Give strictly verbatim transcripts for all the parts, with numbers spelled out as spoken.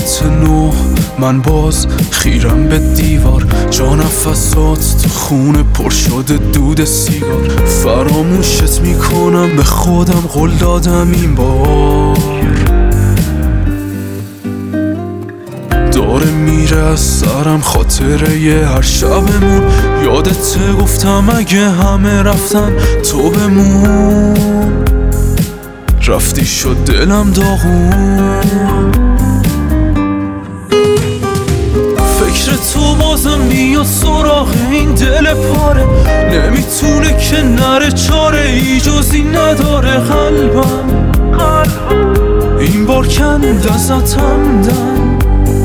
ساعت نو من باز خیرم به دیوار، جا نفسات تو خونه پر شده دود سیگار. فراموشت میکنم به خودم قول دادم این بار. داره میره از سرم خاطره ی هر شبمون، یادت گفتم اگه همه رفتن تو بمون. رفتی شد دلم داغون، فکر تو بازم میاد سراغ این دل پاره. نمیتونه که نره، چاره ای جزی نداره قلبم. این بار کند ازتم دم،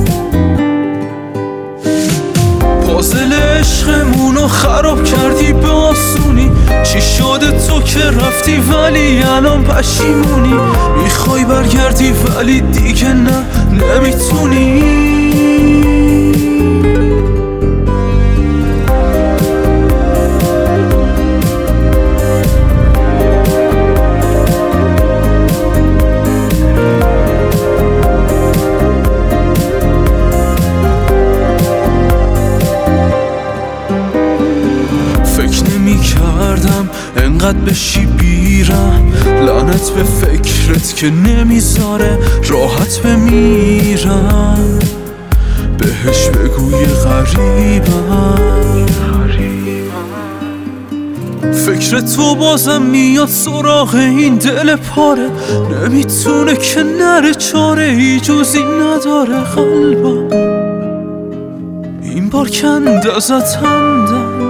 پازل عشقمونو خراب کردی به آسونی. چی شده تو که رفتی ولی الان پشیمونی؟ میخوای برگردی ولی دیگه نه، نمیتونی. کردم انقدر بشی بیرم، لعنت به فکرت که نمیذاره راحت بمیرم. بهش بگوی غریبم، فکر تو بازم میاد سراغ این دل پاره. نمیتونه که نره، چاره ای جزی نداره قلبم. این بار کند ازتم دم،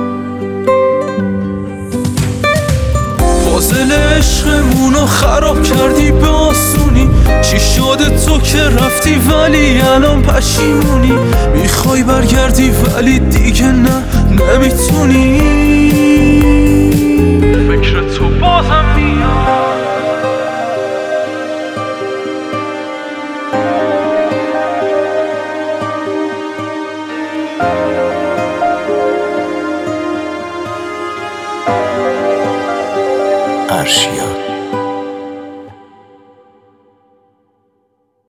پازل عشقمونو خراب کردی به آسونی. چی شده تو که رفتی ولی الان پشیمونی؟ میخوای برگردی ولی دیگه نه، نمیتونی. فکر تو بازم میاد، ارشیا.